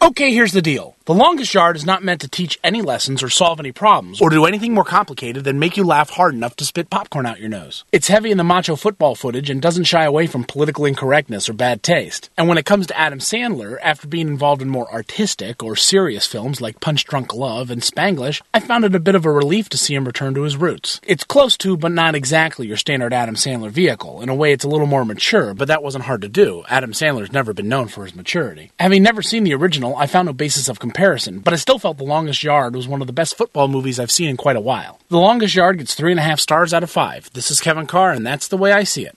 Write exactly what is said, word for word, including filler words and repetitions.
Okay, here's the deal. The Longest Yard is not meant to teach any lessons or solve any problems, or do anything more complicated than make you laugh hard enough to spit popcorn out your nose. It's heavy in the macho football footage and doesn't shy away from political incorrectness or bad taste. And when it comes to Adam Sandler, after being involved in more artistic or serious films like Punch Drunk Love and Spanglish, I found it a bit of a relief to see him return to his roots. It's close to, but not exactly, your standard Adam Sandler vehicle. In a way, it's a little more mature, but that wasn't hard to do. Adam Sandler's never been known for his maturity. Having never seen the original, I found no basis of comparison, but I still felt The Longest Yard was one of the best football movies I've seen in quite a while. The Longest Yard gets three and a half stars out of five. This is Kevin Carr, and that's the way I see it.